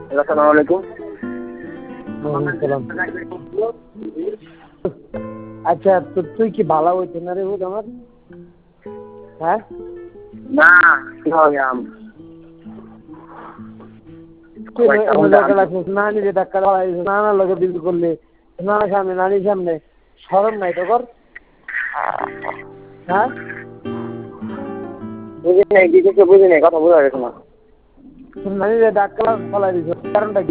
আসসালামু আলাইকুম। আচ্ছা তুই কি ভালো হইতে না রে হুদ আমার? হ্যাঁ না কি হবে নানি রে ধাক্কা নানার লগে বিল করলে নানার সামনে নানির সামনে শরম নাই তো কর? হ্যাঁ বুঝি নাই, কিছু বুঝি নাই, কথা বোঝা গেছে না। নানি রে ধাক্কা ফলাই দিছ, কারণটা কি?